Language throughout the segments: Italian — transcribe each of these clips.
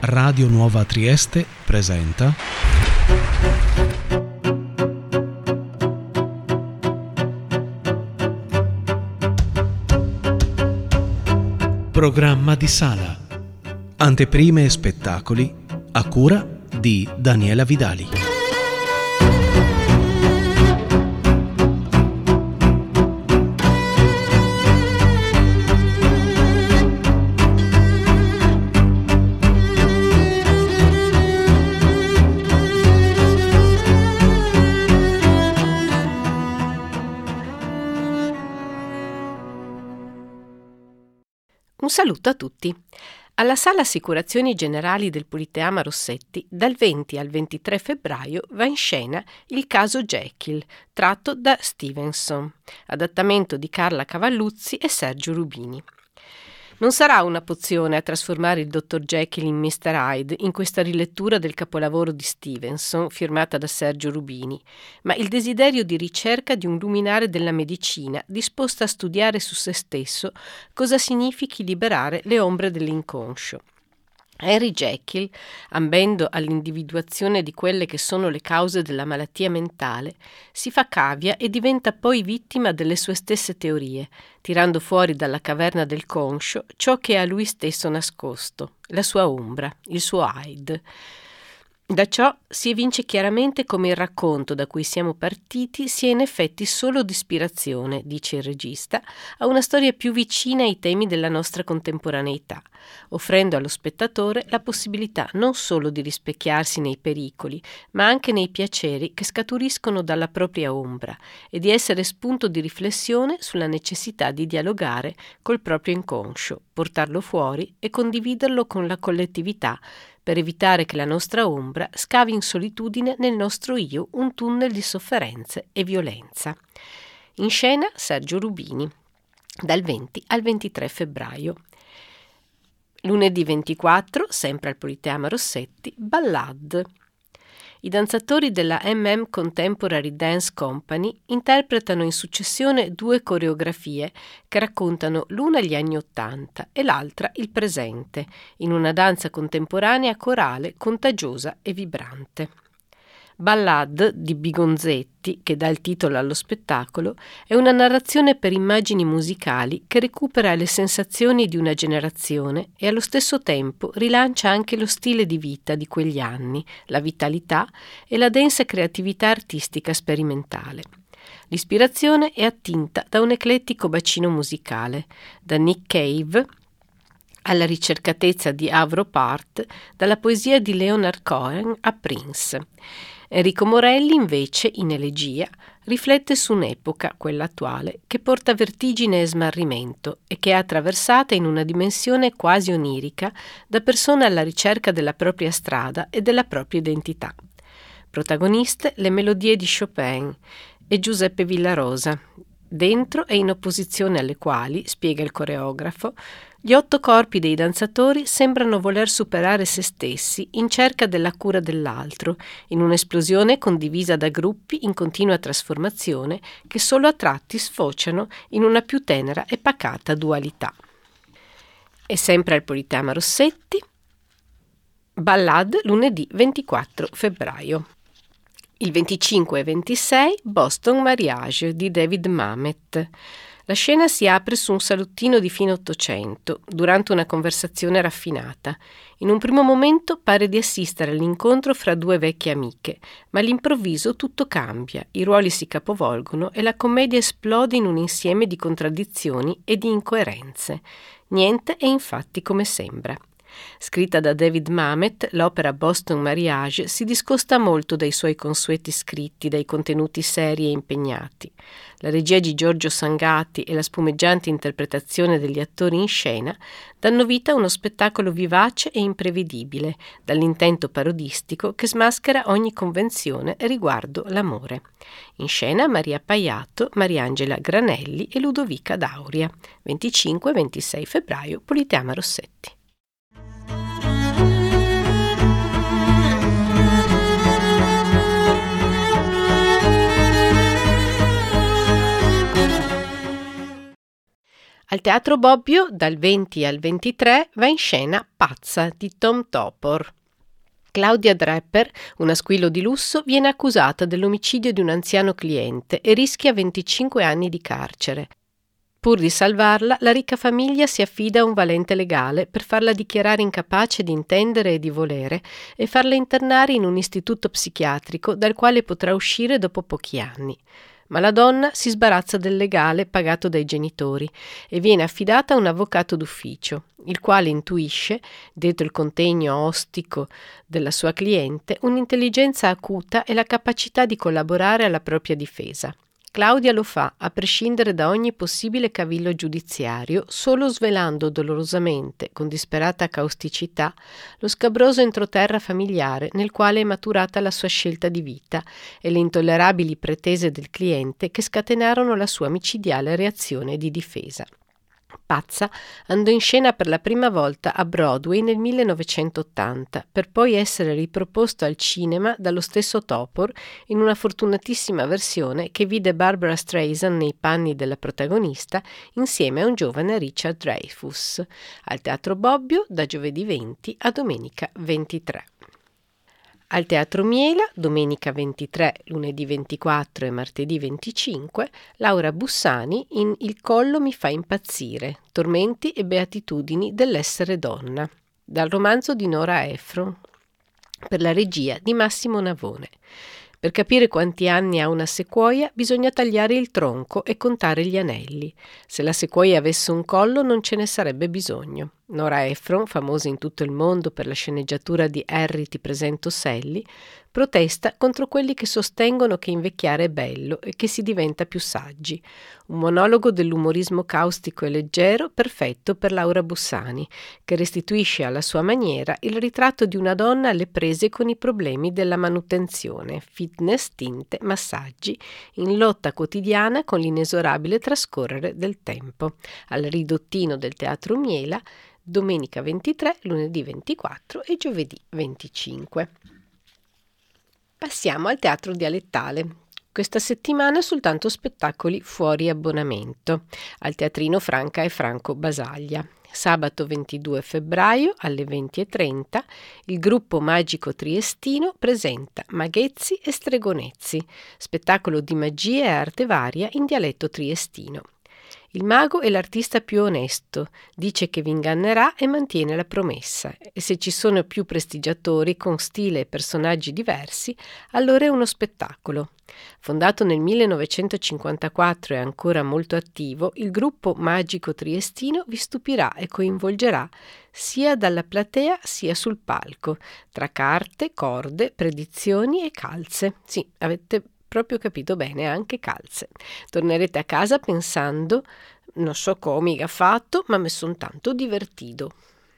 Radio Nuova Trieste presenta Programma di sala. Anteprime e spettacoli a cura di Daniela Vidali. Un saluto a tutti. Alla Sala Assicurazioni Generali del Politeama Rossetti, dal 20 al 23 febbraio va in scena Il caso Jekyll, tratto da Stevenson, adattamento di Carla Cavalluzzi e Sergio Rubini. Non sarà una pozione a trasformare il dottor Jekyll in Mr. Hyde in questa rilettura del capolavoro di Stevenson firmata da Sergio Rubini, ma il desiderio di ricerca di un luminare della medicina disposto a studiare su se stesso cosa significhi liberare le ombre dell'inconscio. Henry Jekyll, ambendo all'individuazione di quelle che sono le cause della malattia mentale, si fa cavia e diventa poi vittima delle sue stesse teorie, tirando fuori dalla caverna del conscio ciò che è a lui stesso nascosto, la sua ombra, il suo Hyde. Da ciò si evince chiaramente come il racconto da cui siamo partiti sia in effetti solo di ispirazione, dice il regista, a una storia più vicina ai temi della nostra contemporaneità, offrendo allo spettatore la possibilità non solo di rispecchiarsi nei pericoli, ma anche nei piaceri che scaturiscono dalla propria ombra e di essere spunto di riflessione sulla necessità di dialogare col proprio inconscio, portarlo fuori e condividerlo con la collettività, per evitare che la nostra ombra scavi in solitudine nel nostro io un tunnel di sofferenze e violenza. In scena Sergio Rubini, dal 20 al 23 febbraio. Lunedì 24, sempre al Politeama Rossetti, Ballad. I danzatori della Contemporary Dance Company interpretano in successione due coreografie che raccontano l'una gli anni '80 e l'altra il presente, in una danza contemporanea corale, contagiosa e vibrante. Ballad di Bigonzetti, che dà il titolo allo spettacolo, è una narrazione per immagini musicali che recupera le sensazioni di una generazione e allo stesso tempo rilancia anche lo stile di vita di quegli anni, la vitalità e la densa creatività artistica sperimentale. L'ispirazione è attinta da un eclettico bacino musicale, da Nick Cave alla ricercatezza di Avro Part, dalla poesia di Leonard Cohen a Prince. Enrico Morelli, invece, in Elegia, riflette su un'epoca, quella attuale, che porta vertigine e smarrimento e che è attraversata in una dimensione quasi onirica da persone alla ricerca della propria strada e della propria identità. Protagoniste le melodie di Chopin e Giuseppe Villarosa, dentro e in opposizione alle quali, spiega il coreografo, gli 8 corpi dei danzatori sembrano voler superare se stessi in cerca della cura dell'altro, in un'esplosione condivisa da gruppi in continua trasformazione che solo a tratti sfociano in una più tenera e pacata dualità. E sempre al Politeama Rossetti, Ballad lunedì 24 febbraio. Il 25 e 26 Boston Mariage di David Mamet. La scena si apre su un salottino di fine Ottocento, durante una conversazione raffinata. In un primo momento pare di assistere all'incontro fra due vecchie amiche, ma all'improvviso tutto cambia, i ruoli si capovolgono e la commedia esplode in un insieme di contraddizioni e di incoerenze. Niente è infatti come sembra. Scritta da David Mamet, l'opera Boston Mariage si discosta molto dai suoi consueti scritti, dai contenuti seri e impegnati. La regia di Giorgio Sangati e la spumeggiante interpretazione degli attori in scena danno vita a uno spettacolo vivace e imprevedibile, dall'intento parodistico che smaschera ogni convenzione riguardo l'amore. In scena Maria Paiato, Mariangela Granelli e Ludovica Dauria. 25-26 febbraio, Politeama Rossetti. Al Teatro Bobbio, dal 20 al 23, va in scena Pazza di Tom Topor. Claudia Draper, una squillo di lusso, viene accusata dell'omicidio di un anziano cliente e rischia 25 anni di carcere. Pur di salvarla, la ricca famiglia si affida a un valente legale per farla dichiarare incapace di intendere e di volere e farla internare in un istituto psichiatrico dal quale potrà uscire dopo pochi anni. Ma la donna si sbarazza del legale pagato dai genitori e viene affidata a un avvocato d'ufficio, il quale intuisce, dietro il contegno ostico della sua cliente, un'intelligenza acuta e la capacità di collaborare alla propria difesa. Claudia lo fa a prescindere da ogni possibile cavillo giudiziario, solo svelando dolorosamente, con disperata causticità, lo scabroso entroterra familiare nel quale è maturata la sua scelta di vita e le intollerabili pretese del cliente che scatenarono la sua micidiale reazione di difesa. Pazza andò in scena per la prima volta a Broadway nel 1980, per poi essere riproposto al cinema dallo stesso Topor in una fortunatissima versione che vide Barbra Streisand nei panni della protagonista insieme a un giovane Richard Dreyfuss, al Teatro Bobbio da giovedì 20 a domenica 23. Al Teatro Miela, domenica 23, lunedì 24 e martedì 25, Laura Bussani in Il collo mi fa impazzire, tormenti e beatitudini dell'essere donna, dal romanzo di Nora Ephron, per la regia di Massimo Navone. Per capire quanti anni ha una sequoia bisogna tagliare il tronco e contare gli anelli. Se la sequoia avesse un collo non ce ne sarebbe bisogno. Nora Ephron, famosa in tutto il mondo per la sceneggiatura di Harry ti presento Sally, protesta contro quelli che sostengono che invecchiare è bello e che si diventa più saggi. Un monologo dell'umorismo caustico e leggero perfetto per Laura Bussani, che restituisce alla sua maniera il ritratto di una donna alle prese con i problemi della manutenzione, fitness, tinte, massaggi, in lotta quotidiana con l'inesorabile trascorrere del tempo. Al ridottino del Teatro Miela, domenica 23, lunedì 24 e giovedì 25. Passiamo al teatro dialettale. Questa settimana soltanto spettacoli fuori abbonamento al Teatrino Franca e Franco Basaglia. Sabato 22 febbraio alle 20:30 il gruppo magico triestino presenta Maghezzi e Stregonezzi, spettacolo di magia e arte varia in dialetto triestino. Il mago è l'artista più onesto, dice che vi ingannerà e mantiene la promessa, e se ci sono più prestigiatori con stile e personaggi diversi, allora è uno spettacolo. Fondato nel 1954 e ancora molto attivo, il gruppo magico triestino vi stupirà e coinvolgerà sia dalla platea sia sul palco, tra carte, corde, predizioni e calze. Sì, avete proprio capito bene, anche calze. Tornerete a casa pensando, non so come ha fatto, ma mi son tanto divertito.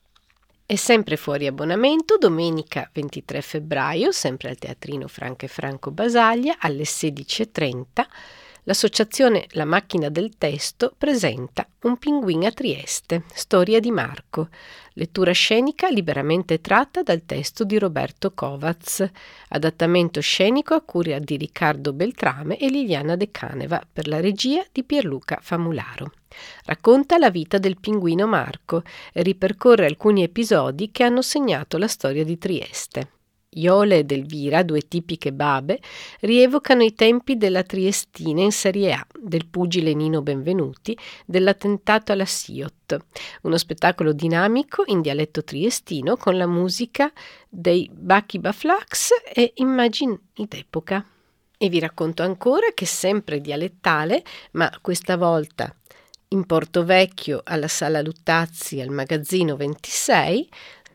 È sempre fuori abbonamento, domenica 23 febbraio, sempre al Teatrino Franca e Franco Basaglia, alle 16:30, l'associazione La Macchina del Testo presenta Un pinguin a Trieste, storia di Marco, lettura scenica liberamente tratta dal testo di Roberto Kovacs, adattamento scenico a cura di Riccardo Beltrame e Liliana De Caneva per la regia di Pierluca Famularo. Racconta la vita del pinguino Marco e ripercorre alcuni episodi che hanno segnato la storia di Trieste. Iole ed Elvira, due tipiche babe, rievocano i tempi della Triestina in Serie A, del pugile Nino Benvenuti, dell'attentato alla SIOT. Uno spettacolo dinamico in dialetto triestino con la musica dei Bachi Baflax e immagini d'epoca. E vi racconto ancora che sempre dialettale, ma questa volta in Porto Vecchio alla Sala Luttazzi al Magazzino 26,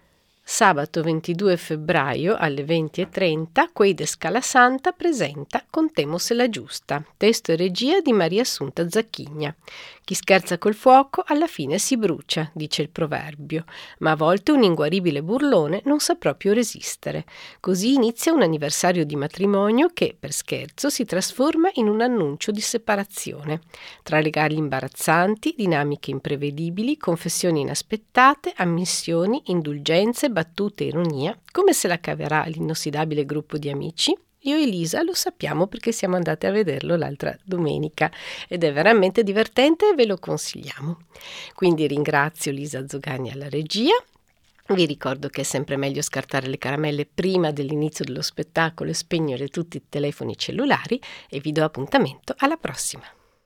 sabato 22 febbraio alle 20:30 Quei de Scalasanta presenta Contemos la giusta, testo e regia di Maria Assunta Zacchigna. Chi scherza col fuoco alla fine si brucia, dice il proverbio, ma a volte un inguaribile burlone non sa proprio resistere. Così inizia un anniversario di matrimonio che, per scherzo, si trasforma in un annuncio di separazione. Tra legali imbarazzanti, dinamiche imprevedibili, confessioni inaspettate, ammissioni, indulgenze, battute e ironia, come se la caverà l'inossidabile gruppo di amici? Io e Lisa lo sappiamo perché siamo andate a vederlo l'altra domenica ed è veramente divertente e ve lo consigliamo. Quindi ringrazio Lisa Zogani alla regia. Vi ricordo che è sempre meglio scartare le caramelle prima dell'inizio dello spettacolo e spegnere tutti i telefoni cellulari e vi do appuntamento alla prossima.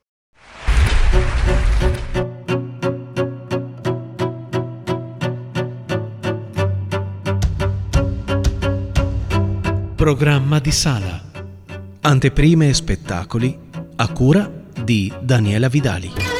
Programma di sala. Anteprime e spettacoli a cura di Daniela Vidali.